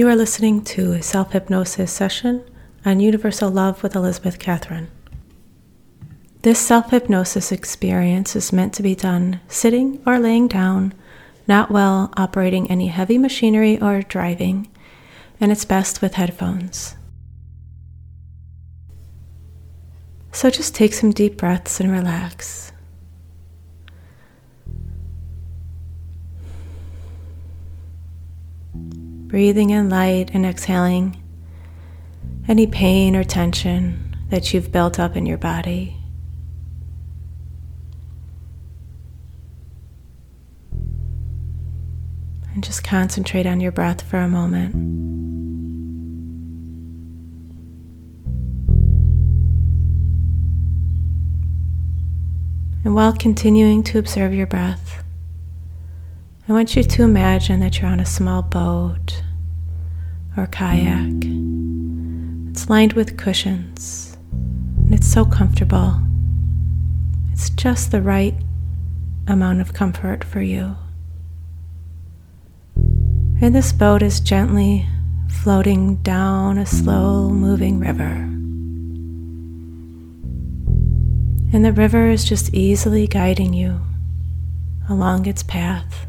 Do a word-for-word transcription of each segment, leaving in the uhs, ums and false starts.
You are listening to a self-hypnosis session on Universal Love with Elizabeth Catherine. This self-hypnosis experience is meant to be done sitting or laying down, not while operating any heavy machinery or driving, and it's best with headphones. So just take some deep breaths and relax. Breathing in light and exhaling any pain or tension that you've built up in your body. And just concentrate on your breath for a moment. And while continuing to observe your breath, I want you to imagine that you're on a small boat or kayak. It's lined with cushions, and it's so comfortable. It's just the right amount of comfort for you. And this boat is gently floating down a slow-moving river. And the river is just easily guiding you along its path.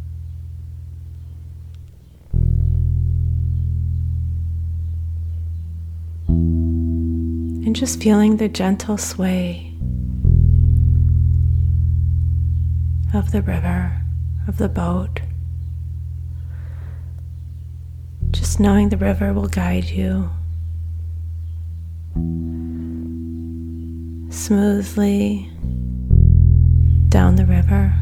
And just feeling the gentle sway of the river, of the boat. Just knowing the river will guide you smoothly down the river.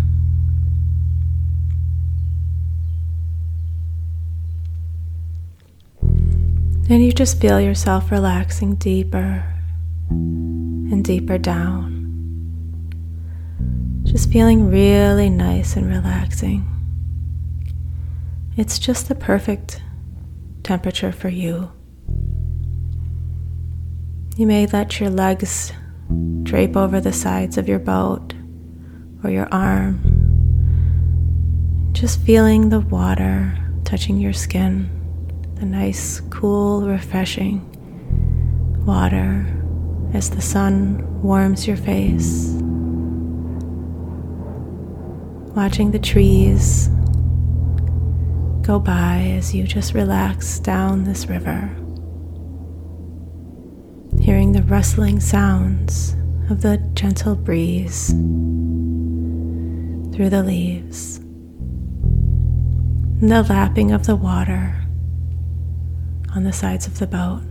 And you just feel yourself relaxing deeper and deeper down. Just feeling really nice and relaxing. It's just the perfect temperature for you. You may let your legs drape over the sides of your boat or your arm, just feeling the water touching your skin, the nice, cool, refreshing water as the sun warms your face. Watching the trees go by as you just relax down this river. Hearing the rustling sounds of the gentle breeze through the leaves, and the lapping of the water on the sides of the boat.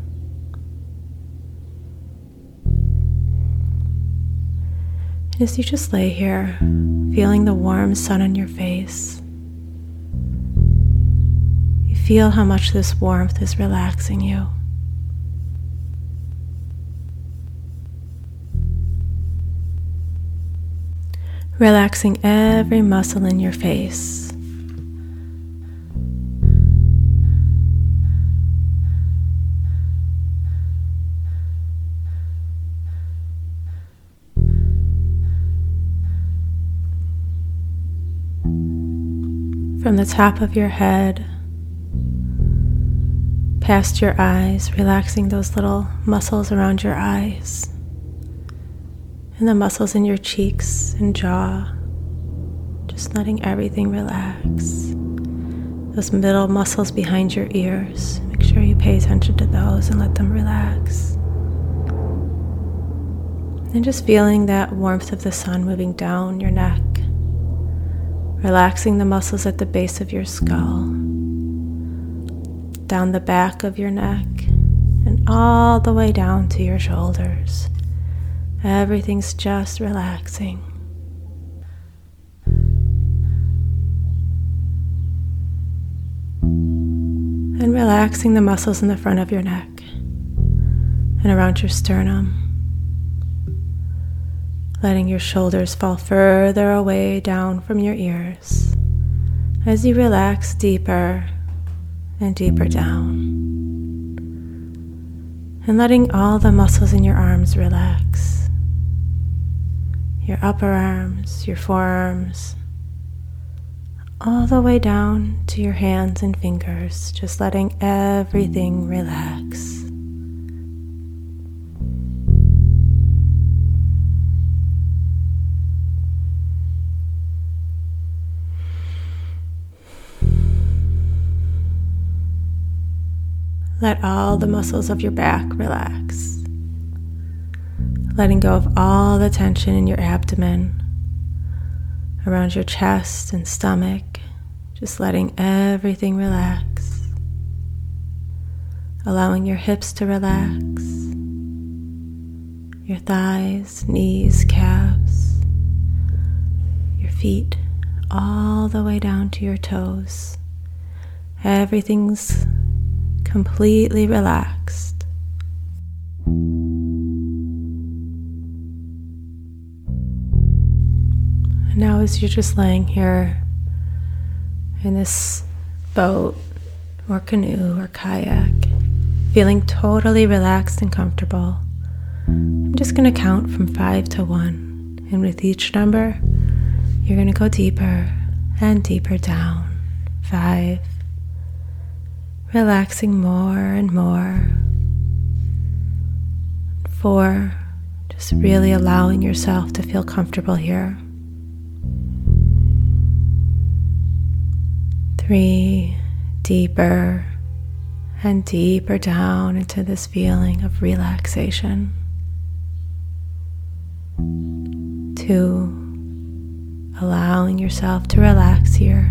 And as you just lay here, feeling the warm sun on your face, you feel how much this warmth is relaxing you. Relaxing every muscle in your face. From the top of your head, past your eyes, relaxing those little muscles around your eyes, and the muscles in your cheeks and jaw, just letting everything relax. Those middle muscles behind your ears, make sure you pay attention to those and let them relax. And just feeling that warmth of the sun moving down your neck, relaxing the muscles at the base of your skull, down the back of your neck, and all the way down to your shoulders. Everything's just relaxing. And relaxing the muscles in the front of your neck and around your sternum. Letting your shoulders fall further away down from your ears as you relax deeper and deeper down. And letting all the muscles in your arms relax. Your upper arms, your forearms, all the way down to your hands and fingers, just letting everything relax. Let all the muscles of your back relax, letting go of all the tension in your abdomen, around your chest and stomach, just letting everything relax, allowing your hips to relax, your thighs, knees, calves, your feet, all the way down to your toes. Everything's completely relaxed. And now as you're just laying here in this boat or canoe or kayak, feeling totally relaxed and comfortable, I'm just going to count from five to one. And with each number, you're going to go deeper and deeper down. Five. Relaxing more and more. Four, just really allowing yourself to feel comfortable here. Three, deeper and deeper down into this feeling of relaxation. Two, allowing yourself to relax here.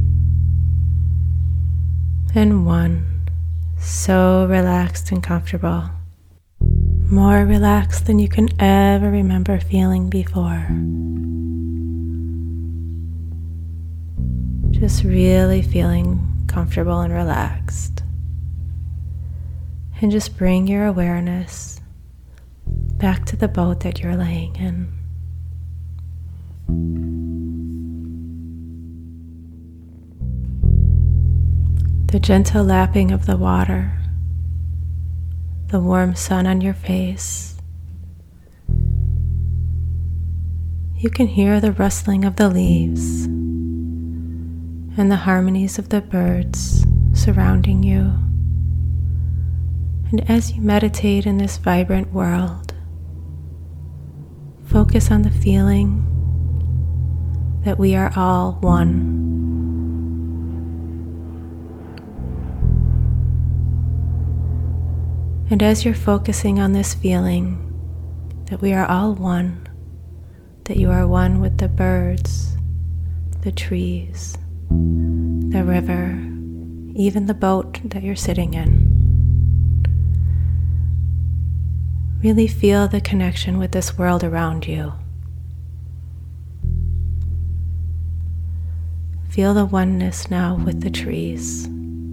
And one, so relaxed and comfortable, more relaxed than you can ever remember feeling before. Just really feeling comfortable and relaxed. And just bring your awareness back to the boat that you're laying in. The gentle lapping of the water, the warm sun on your face. You can hear the rustling of the leaves and the harmonies of the birds surrounding you. And as you meditate in this vibrant world, focus on the feeling that we are all one. And as you're focusing on this feeling that we are all one, that you are one with the birds, the trees, the river, even the boat that you're sitting in, really feel the connection with this world around you. Feel the oneness now with the trees.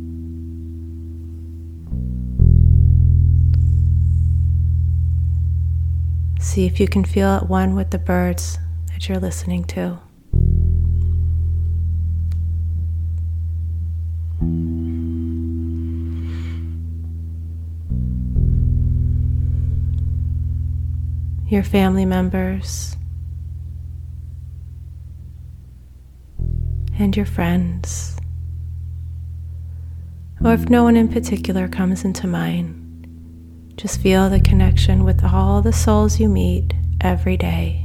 See if you can feel at one with the birds that you're listening to. Your family members and your friends, or if no one in particular comes into mind, just feel the connection with all the souls you meet every day.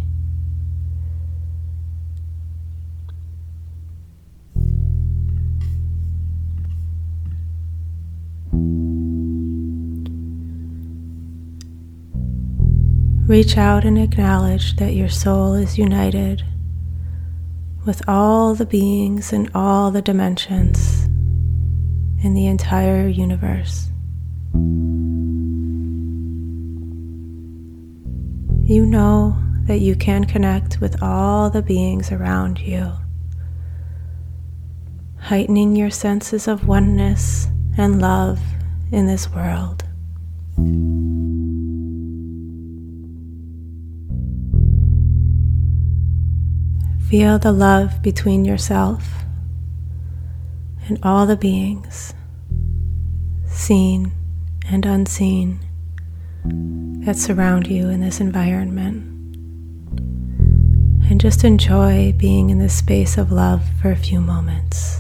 Reach out and acknowledge that your soul is united with all the beings in all the dimensions in the entire universe. You know that you can connect with all the beings around you, heightening your senses of oneness and love in this world. Feel the love between yourself and all the beings, seen and unseen, that surround you in this environment. And just enjoy being in this space of love for a few moments.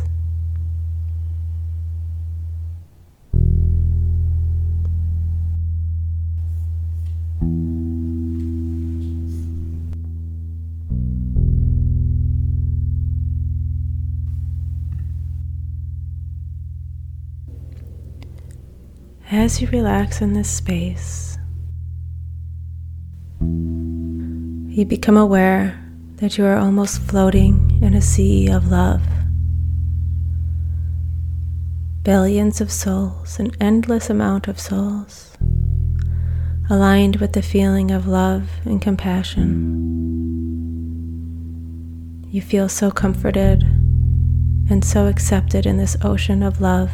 As you relax in this space, you become aware that you are almost floating in a sea of love. Billions of souls, an endless amount of souls, aligned with the feeling of love and compassion. You feel so comforted and so accepted in this ocean of love.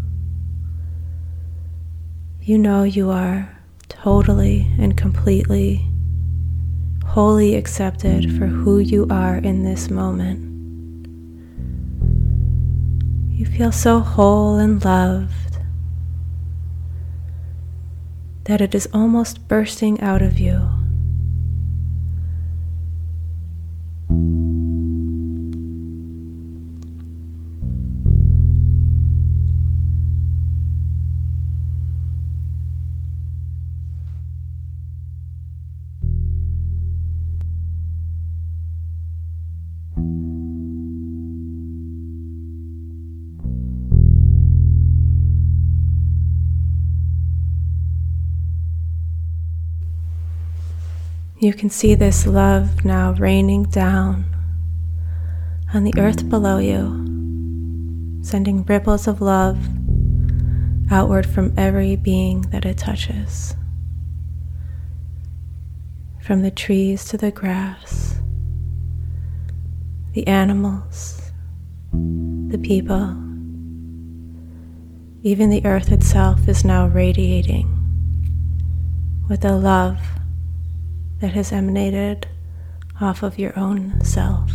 You know you are totally and completely, wholly accepted for who you are in this moment. You feel so whole and loved that it is almost bursting out of you. You can see this love now raining down on the earth below you, sending ripples of love outward from every being that it touches. From the trees to the grass, the animals, the people, even the earth itself is now radiating with a love that has emanated off of your own self.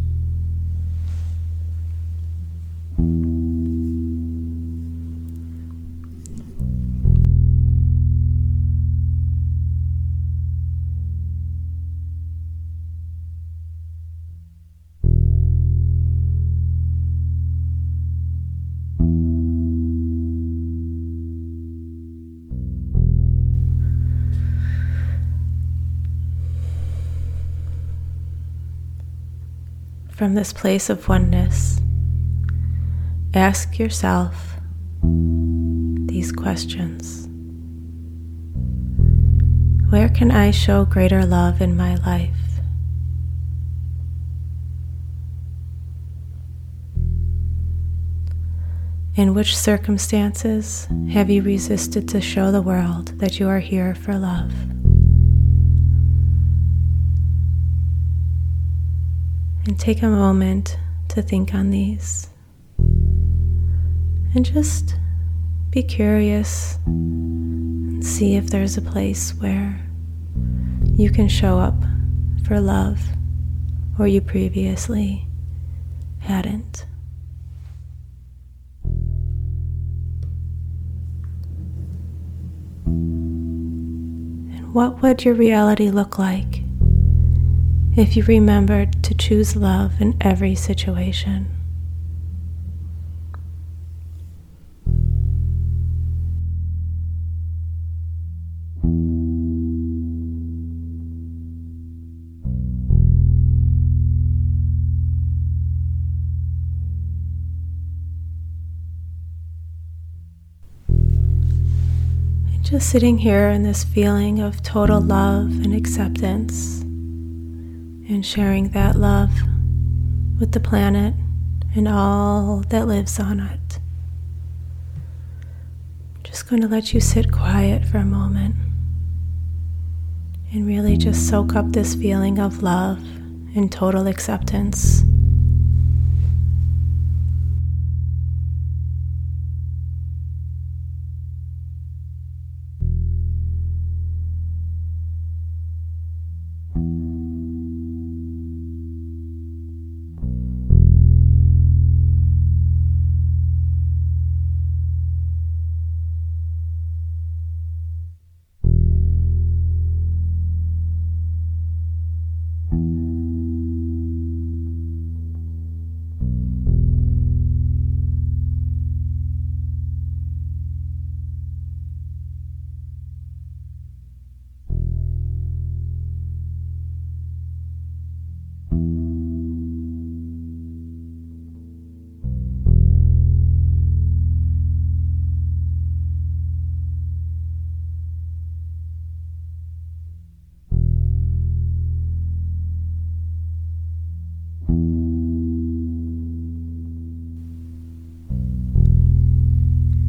From this place of oneness, ask yourself these questions. Where can I show greater love in my life? In which circumstances have you resisted to show the world that you are here for love? And take a moment to think on these. And just be curious and see if there's a place where you can show up for love where you previously hadn't. And what would your reality look like if you remembered to choose love in every situation? And just sitting here in this feeling of total love and acceptance, and sharing that love with the planet and all that lives on it. I'm just going to let you sit quiet for a moment and really just soak up this feeling of love and total acceptance.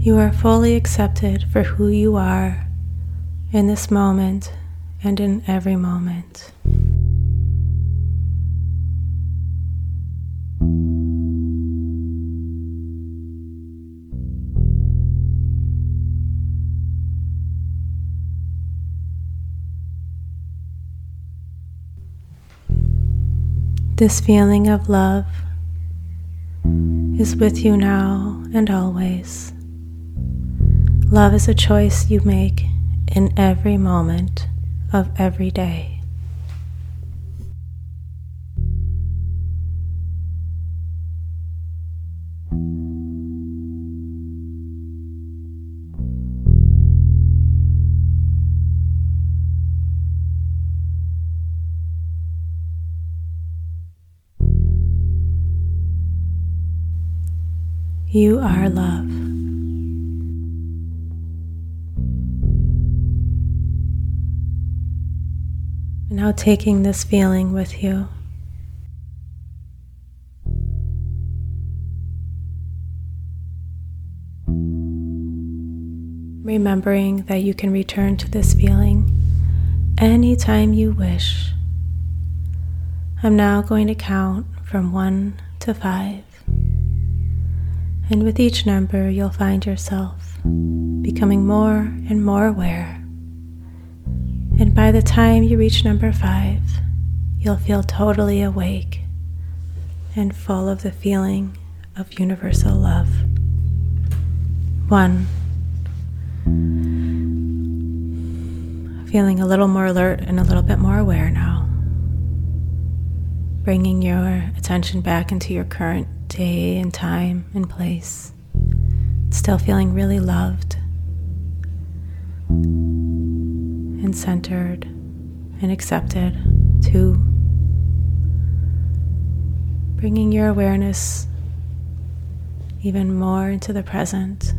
You are fully accepted for who you are in this moment and in every moment. This feeling of love is with you now and always. Love is a choice you make in every moment of every day. You are love. Now taking this feeling with you. Remembering that you can return to this feeling anytime you wish. I'm now going to count from one to five. And with each number, you'll find yourself becoming more and more aware. And by the time you reach number five, you'll feel totally awake and full of the feeling of universal love. One. Feeling a little more alert and a little bit more aware now. Bringing your attention back into your current day and time and place. Still feeling really loved and centered and accepted. Two, bringing your awareness even more into the present.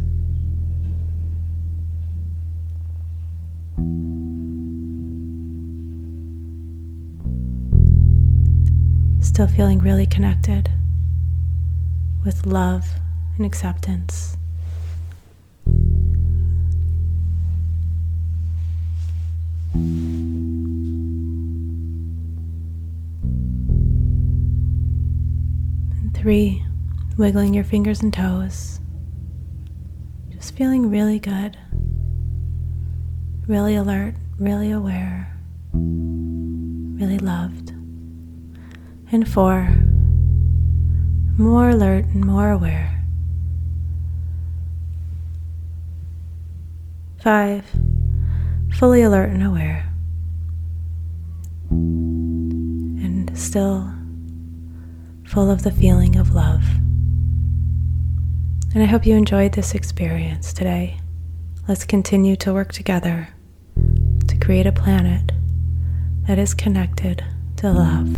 Still feeling really connected with love and acceptance. And three, wiggling your fingers and toes. Just feeling really good, really alert, really aware, really loved. And four, more alert and more aware. Five, fully alert and aware. And still full of the feeling of love. And I hope you enjoyed this experience today. Let's continue to work together to create a planet that is connected to love.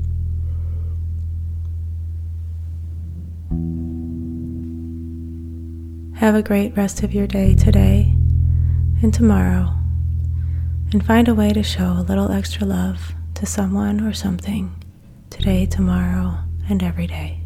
Have a great rest of your day today and tomorrow, and find a way to show a little extra love to someone or something today, tomorrow, and every day.